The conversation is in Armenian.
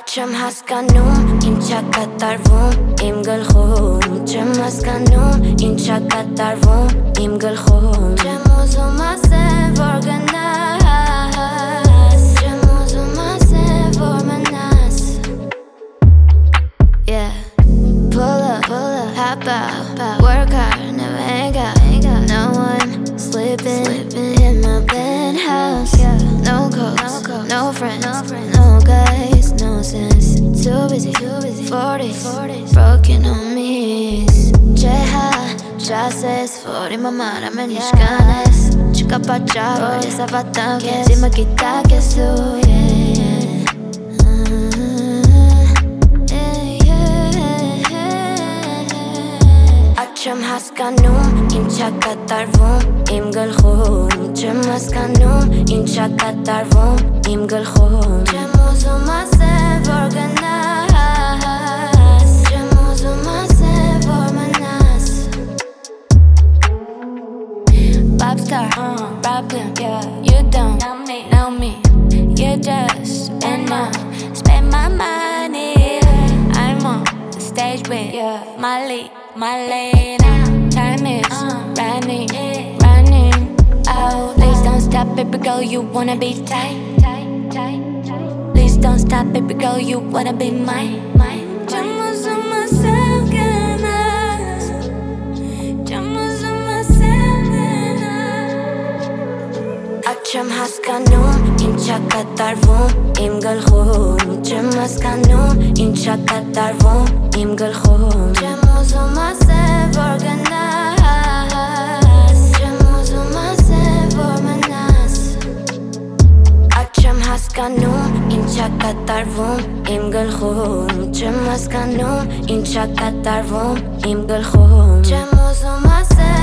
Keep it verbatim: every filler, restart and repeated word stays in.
Չեմ հասկանում, ինչա կատարվում իմ գլխում Չեմ հասկանում, ինչա կատարվում իմ գլխում Չեմ ուզում ասել, որ գնաս Չեմ ուզում ասել, որ մնաս Yeah Pull up, pull up, hop out Work hard, never hang out No one sleeping, sleeping in my penthouse No calls, no friends, no guys, no sense Too busy, forties, broken on me Ceha, čases, fori ma mara me nishkanes Չկա պատճառ, որ ես ավատամ քեզ Իմը գիտակ ես դու, yeah Չեմ հասկանում, ինչա կատարվում իմ գլխում Չեմ հասկանում, ինչա կատարվում իմ գլխում Չեմ ուզում ասել, որ գնաս Չեմ ուզում ասել, որ մնաս Popstar, uh, problem, yeah You don't know me, know me You just enough Spend my money I'm on the stage with yeah. Molly My lane now, time is uh, running, running out Please don't stop, baby girl, you wanna be tight Please don't stop, baby girl, you wanna be mine Չեմ ուզում ասել գնաս Չեմ ուզում ասել գնաս Չեմ հասկանում, ինչա կատարվում իմ գլխում Չեմ հասկանում, ինչա կատարվում իմ գլխում Չեմ ուզում ասել, որ գնաս Չեմ ուզում ասել, որ մնաս Չեմ հասկանում, ինչա կատարվում իմ գլխում Չեմ հասկանում, ինչա կատարվում իմ գլխում Չեմ ուզում ասել